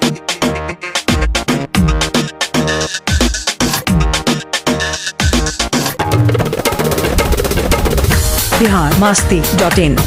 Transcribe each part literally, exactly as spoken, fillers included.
Bihar Masti dot इन।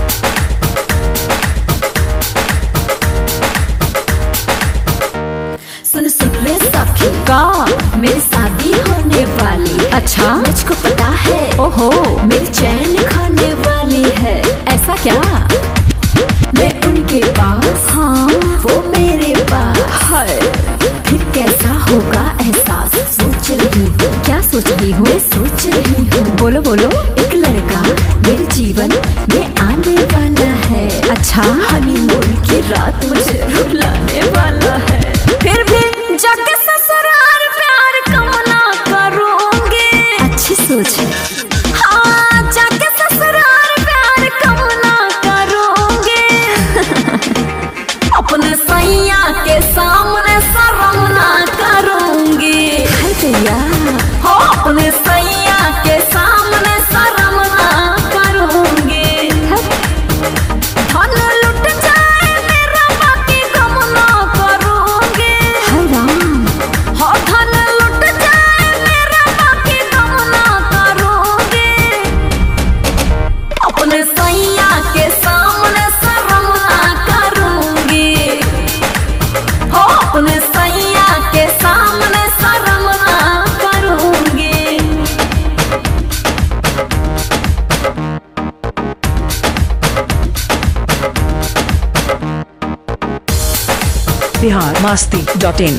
सुन सुन रे सखी का मेरी शादी होने वाली। अच्छा मुझको पता है ओहो मेरी चैन खाने वाली है। ऐसा क्या? मैं उनके पास हाँ वो मेरे पास। है फिर कैसा होगा एहसास सोच रही हूँ। क्या सोच रही हूँ? मैं सोच रही हूँ बोलो बोलो। एक लड़का मेरे जीवन में आने वाला है। अच्छा हनीमून की रात मुझे रुलाने वाला है। फिर भी जाके ससुराल प्यार कम ना करूंगी। अच्छी सोच है। हाँ जाके ससुराल प्यार कम ना करूंगी। अपने सैया के सामने शर्म ना करूंगी। है भैया हो अपने सैया के सामने शर्म ना करूंगी। धन लुट जाए मेरा बाकी गम ना करूंगी। है राम हो धन लुट जाए मेरा बाकी गम ना करूंगी। अपने सैया के सामने शर्म ना करूंगी। हो अपने सैया के सामने शर्म ना करूंगी। Bihar Masti dot in.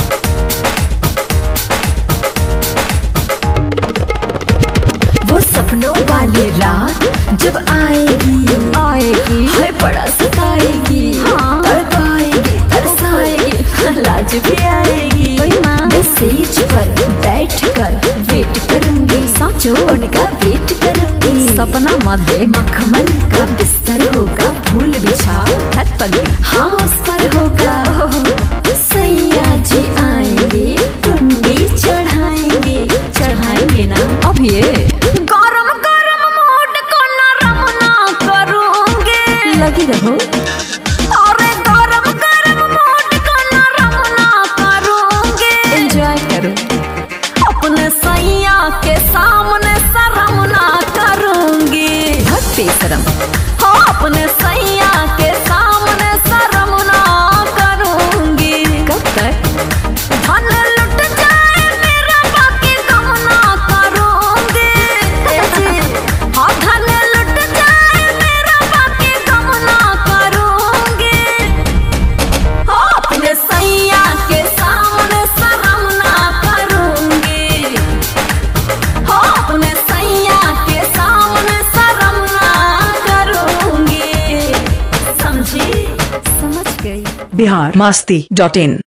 वो सपनों वाली रात जब आएगी आएगी है बड़ा सताएगी। हाँ। तड़पाएगी तरसाएगी लाज भी आएगी। ओए माँ। मैं सेज पर बैठ कर वेट करूंगी। साचो उनका वेट करूंगी। सपना मत देख। मखमल का बिस्तर होगा फूल बिछा है पगली। हाँ उस पर होगा। सैया जी आएंगे टुंडी चढ़ाएंगे चढ़ाएंगे ना। अब ये गरम गरम मूड को नरम ना करूंगी। लगी रहो अरे गरम गरम मूड को नरम ना करूंगी। एंजॉय करो। अपने सैया के सामने शर्म ना करूंगी। बहुत बेशरम। हाँ अपने सैया के सामने शर्म ना करूंगी। कब तक धन लुट जाए मेरा बाकी गम ना करूंगी। हाँ धन लुट जाए मेरा बाकी गम ना करूंगी। हाँ अपने सैया के सामने शर्म ना करूंगी। हाँ अपने सैया के सामने शर्म ना करूंगी। समझी? समझ गई। बिहार मस्ती डॉट इन।